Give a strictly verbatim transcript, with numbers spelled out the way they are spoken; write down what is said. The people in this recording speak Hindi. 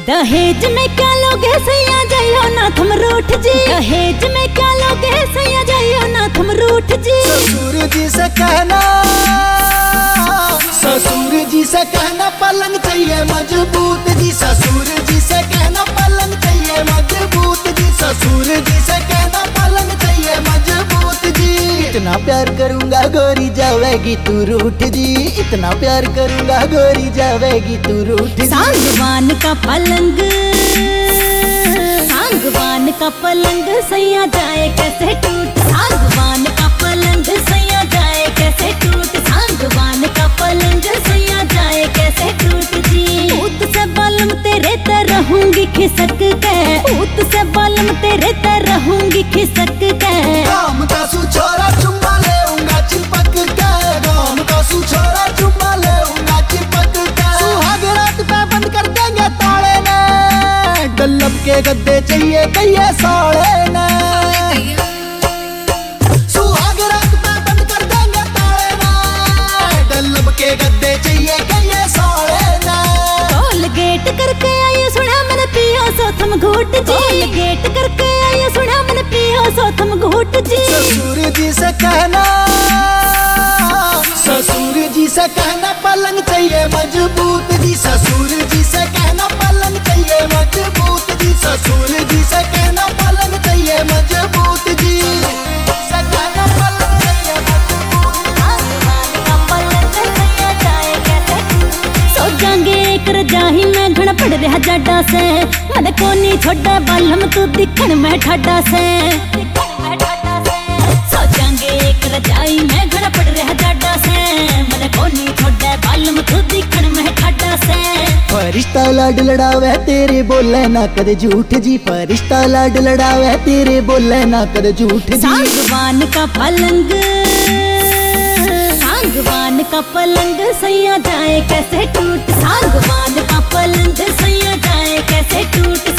दहेज में क्या लोगे सैया जाइयो ना थम रूठ जी। दहेज में क्या लोगे सैया जाइयो ना थम रूठ जी। ससुर जी से कहना, ससुर जी से कहना पलंग चाहिए मजबूत जी। ससुर जी से कहना पलंग चाहिए मजबूत जी। ससुर जी से कहना पलंग चाहिए मजबूत जी। इतना प्यार करूंगा गोरी जावेगी तू रूठ जी। इतना प्यार करूंगा गोरी जावेगी तू रूठ जी। सागवान का पलंग, सागवान का पलंग सैया जाए कैसे टूट। सागवान का पलंग सैया जाए कैसे टूट। सागवान का पलंग सैया जाए कैसे टूट जी। ऊत से बालम तेरे ते रहूंगी खिसक के। ऊत से बालम तेरे ते रहूंगी खिसक के। गाम का सुछोरा चुम्मा लेऊंगा चिपक के। गाम का सुछोरा चुम्मा लेऊंगा चिपक के। सुहाग रात पे बंद कर देंगे ताले ने। गल्लब के गद्दे चाहिए कहिए साले ने। सुहाग रात पे बंद कर देंगे ताले ने। गल्लब के गद्दे चाहिए कहिए साले ने। टोल गेट करके आइए सुना मन पियो सो थम घूट जी। टोल गेट करके आइए सुना मन पियो सो थम घूट जी। ससुर जी से कहना, ससुर जी से कहना पलंग चाहिए मजबूत जी। ससुर जी से कहना पलंग चाहिए मजबूत जी। ससुर जी से कहना पलंग चाहिए मजबूत जी। से कहना पलंग चाहिए मजबूत। सो जाएंगे एक रजाही में घण पड़ रहा जाडा से। मन को नहीं छोड़ा बालम तू दिखण में ठाडा से। सो जाएंगे एक रजाई में घण पड़ रहा जाडा से। मन को नहीं छोड़ा बालम तू दिखण में ठाडा से। फरिश्ता लाड लड़ावे तेरे बोले ना कदे झूठ जी। फरिश्ता लाड लड़ावे तेरे बोले ना कदे झूठ जी। सागवान का पलंग, सागवान का पलंग सैया जाए कैसे टूट। सागवान का पलंग सैया जाए कैसे टूट।